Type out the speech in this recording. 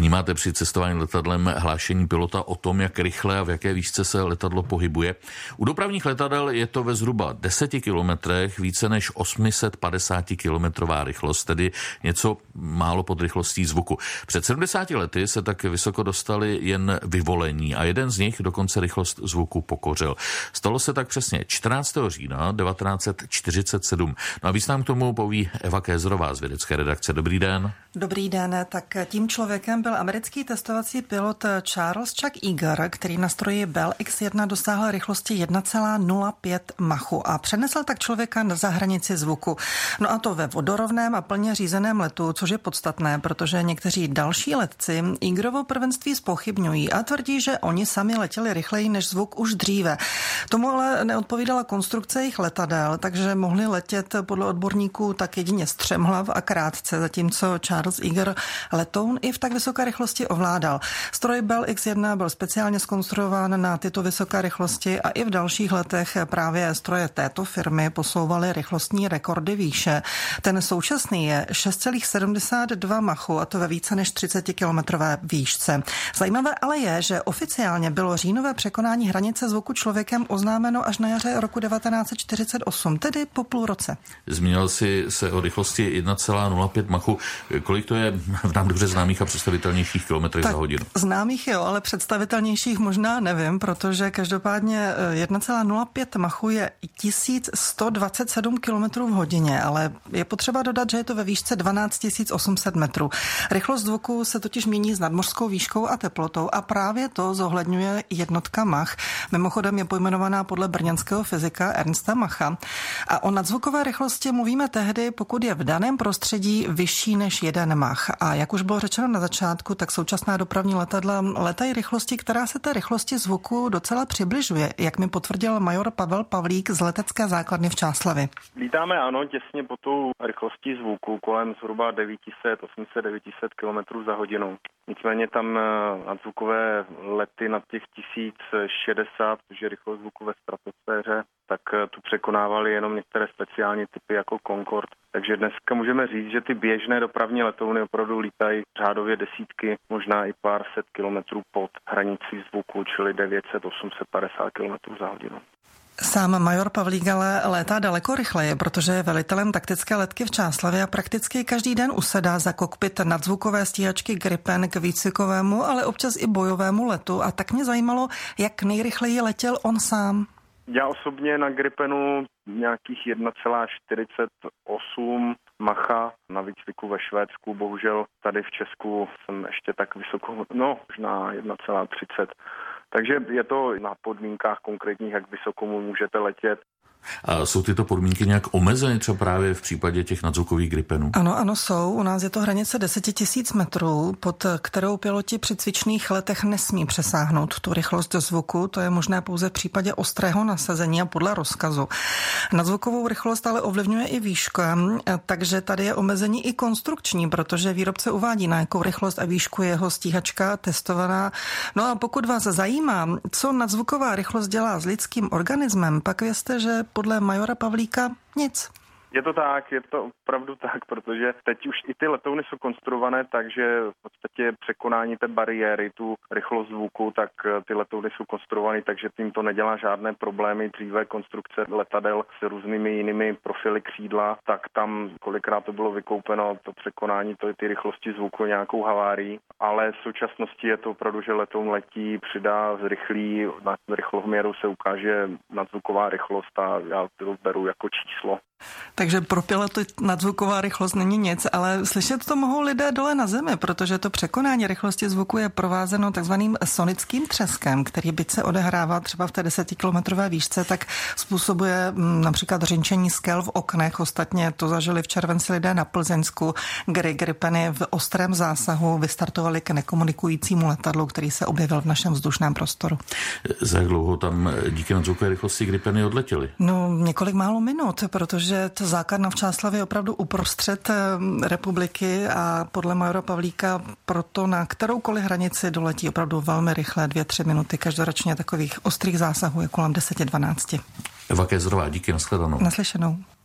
Vnímáte při cestování letadlem hlášení pilota o tom, jak rychle a v jaké výšce se letadlo pohybuje? U dopravních letadel je to ve zhruba 10 kilometrech více než 850 kilometrová rychlost, tedy něco málo pod rychlostí zvuku. Před 70 lety se tak vysoko dostali jen vyvolení a jeden z nich dokonce rychlost zvuku pokořil. Stalo se tak přesně 14. října 1947. No a víc nám k tomu poví Eva Kézrová z vědecké redakce. Dobrý den. Dobrý den. Tak tím člověkem byl americký testovací pilot Charles Chuck Yeager, který na stroji Bell X-1 dosáhl rychlosti 1,05 Machu a přenesl tak člověka za hranici zvuku. No a to ve vodorovném a plně řízeném letu, což je podstatné, protože někteří další letci Yeagerovo prvenství zpochybňují a tvrdí, že oni sami letěli rychleji než zvuk už dříve. Tomu ale neodpovídala konstrukce jejich letadel, takže mohli letět podle odborníků tak jedině střemhlav a krátce, zatímco Charles Yeager letoun i v tak vysoké rychlosti ovládal. Stroj Bell X-1 byl speciálně zkonstruován na tyto vysoké rychlosti a i v dalších letech právě stroje této firmy posouvaly rychlostní rekordy výše. Ten současný je 6,72 Machu a to ve více než 30-kilometrové výšce. Zajímavé ale je, že oficiálně bylo říjnové překonání hranice zvuku člověkem oznámeno až na jaře roku 1948, tedy po půl roce. Zmínil si se o rychlosti 1,05 Machu. Kolik to je v nám dobře známých a představitelnějších kilometrech za hodinu? Známých jo, ale představitelnějších možná nevím, protože každopádně 1,05 Machu je 1127 km v hodině, ale je potřeba dodat, že je to ve výšce 12 800 metrů. Rychlost zvuku se totiž mění s nadmořskou výškou a teplotou a právě to zohledňuje jednotka Mach. Mimochodem je pojmenovaná podle brněnského fyzika Ernsta Macha. A o nadzvukové rychlosti mluvíme tehdy, pokud je v daném prostředí vyšší než 1 Mach. A jak už bylo řečeno na začátku, tak současná dopravní letadla letají rychlosti, která se té rychlosti zvuku docela přibližuje, jak mi potvrdil major Pavel Pavlík z letecké základny v Čáslavi. Lítáme ano, těsně po tou rychlostí zvuku, kolem zhruba 800-900 km za hodinu. Nicméně tam nadzvukové lety nad těch 1060, což je rychlost zvuku ve stratosféře, tak tu překonávaly jenom některé speciální typy jako Concorde. Takže dneska můžeme říct, že ty běžné dopravní letouny opravdu lítají řádově desítky, možná i pár set kilometrů pod hranicí zvuku, čili 900-850 km za hodinu. Sám major Pavlík ale létá daleko rychleji, protože je velitelem taktické letky v Čáslavě a prakticky každý den usedá za kokpit nadzvukové stíhačky Gripen k výcvikovému, ale občas i bojovému letu. A tak mě zajímalo, jak nejrychleji letěl on sám. Já osobně na Gripenu nějakých 1,48 Macha na výcviku ve Švédsku. Bohužel tady v Česku jsem ještě tak vysoko, možná 1,30. Takže je to na podmínkách konkrétních, jak vysoko můžete letět. A jsou tyto podmínky nějak omezeny třeba právě v případě těch nadzvukových Gripenů? Ano, jsou. U nás je to hranice 10 000 metrů, pod kterou piloti při cvičných letech nesmí přesáhnout tu rychlost zvuku. To je možné pouze v případě ostrého nasazení a podle rozkazu. Nadzvukovou rychlost ale ovlivňuje i výška, takže tady je omezení i konstrukční, protože výrobce uvádí, na jakou rychlost a výšku je jeho stíhačka testovaná. No a pokud vás zajímá, co nadzvuková rychlost dělá s lidským organismem, pak vězte, že podle majora Pavlíka nic. Je to tak, je to opravdu tak, protože teď už i ty letouny jsou konstruované tak, že v podstatě překonání té bariéry, tu rychlost zvuku, tak ty letouny jsou konstruované, takže tím to nedělá žádné problémy. Dříve konstrukce letadel s různými jinými profily křídla, tak tam kolikrát to bylo vykoupeno, to překonání, ty rychlosti zvuku nějakou havárií, ale v současnosti je to opravdu, že letoun letí, přidá, zrychlí, na rychloměru se ukáže nadzvuková rychlost a já to beru jako číslo. Takže pro piloty nadzvuková rychlost není nic, ale slyšet to mohou lidé dole na zemi, protože to překonání rychlosti zvuku je provázeno takzvaným sonickým třeskem, který byť se odehrává třeba v té 10kilometrové výšce, tak způsobuje například řinčení skel v oknech. Ostatně to zažili v červenci lidé na Plzeňsku, kdy Gripeny v ostrém zásahu vystartovali k nekomunikujícímu letadlu, který se objevil v našem vzdušném prostoru. Za jak dlouho tam díky nadzvukové rychlosti Gripeny odletěli? No, několik málo minut, protože ta základna v Čáslavě je opravdu uprostřed republiky a podle majora Pavlíka proto na kteroukoliv hranici doletí opravdu velmi rychle, 2-3 minuty každoročně. Takových ostrých zásahů je kolem 10-12. Eva Kézrová, díky, nashledanou. Naslyšenou.